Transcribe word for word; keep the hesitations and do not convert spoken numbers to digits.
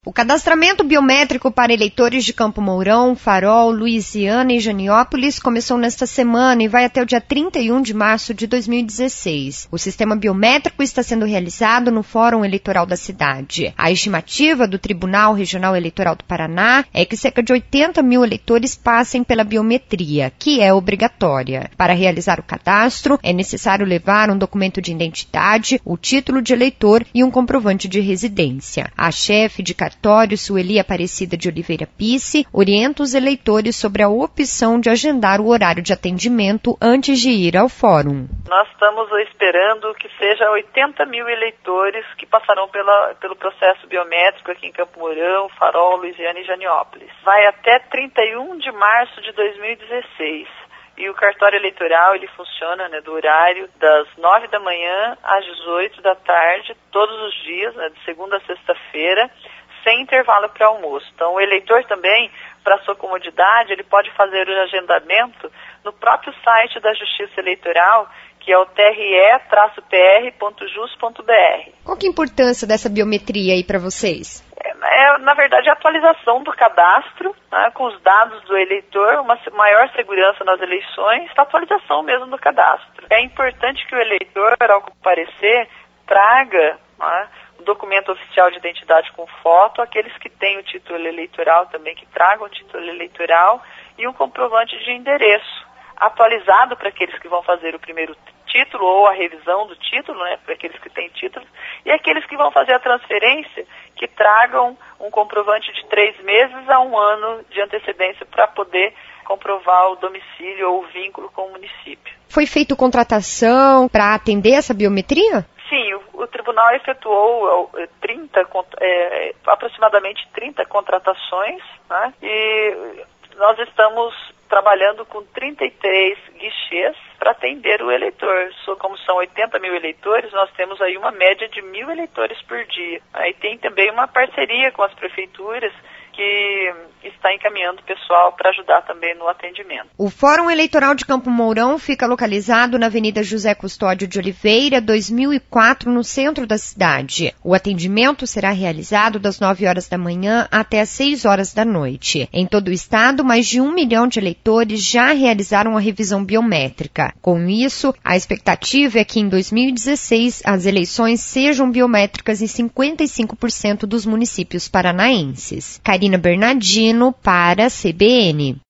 O cadastramento biométrico para eleitores de Campo Mourão, Farol, Luisiana e Janiópolis começou nesta semana e vai até o dia trinta e um de março de dois mil e dezesseis. O sistema biométrico está sendo realizado no Fórum Eleitoral da cidade. A estimativa do Tribunal Regional Eleitoral do Paraná é que cerca de oitenta mil eleitores passem pela biometria, que é obrigatória. Para realizar o cadastro, é necessário levar um documento de identidade, o título de eleitor e um comprovante de residência. A chefe de cartório, Sueli Aparecida de Oliveira Pisse, orienta os eleitores sobre a opção de agendar o horário de atendimento antes de ir ao fórum. Nós estamos esperando que seja oitenta mil eleitores que passarão pela, pelo processo biométrico aqui em Campo Mourão, Farol, Luisiana e Janiópolis. Vai até trinta e um de março de dois mil e dezesseis. E o cartório eleitoral, ele funciona, né, do horário das nove da manhã às dezoito da tarde, todos os dias, né, de segunda a sexta-feira, sem intervalo para almoço. Então, o eleitor também, para sua comodidade, ele pode fazer o agendamento no próprio site da Justiça Eleitoral, que é o t r e traço p r ponto jus ponto b r. Qual que é a importância dessa biometria aí para vocês? É, é, na verdade, a atualização do cadastro, né, com os dados do eleitor, uma maior segurança nas eleições, a atualização mesmo do cadastro. É importante que o eleitor, ao comparecer, traga, né, documento oficial de identidade com foto, aqueles que têm o título eleitoral também, que tragam o título eleitoral e um comprovante de endereço atualizado para aqueles que vão fazer o primeiro título ou a revisão do título, né, para aqueles que têm títulos, e aqueles que vão fazer a transferência, que tragam um comprovante de três meses a um ano de antecedência para poder comprovar o domicílio ou o vínculo com o município. Foi feita contratação para atender essa biometria? Sim, o, o tribunal efetuou trinta, é, aproximadamente trinta contratações, né, e nós estamos trabalhando com trinta e três guichês para atender o eleitor. Como são oitenta mil eleitores, nós temos aí uma média de mil eleitores por dia. Aí tem também uma parceria com as prefeituras que está encaminhando o pessoal para ajudar também no atendimento. O Fórum Eleitoral de Campo Mourão fica localizado na Avenida José Custódio de Oliveira, dois mil e quatro, no centro da cidade. O atendimento será realizado das nove horas da manhã até as seis horas da noite. Em todo o estado, mais de um milhão de eleitores já realizaram a revisão biométrica. Com isso, a expectativa é que em dois mil e dezesseis as eleições sejam biométricas em cinquenta e cinco por cento dos municípios paranaenses. Karina Bernardino para a C B N.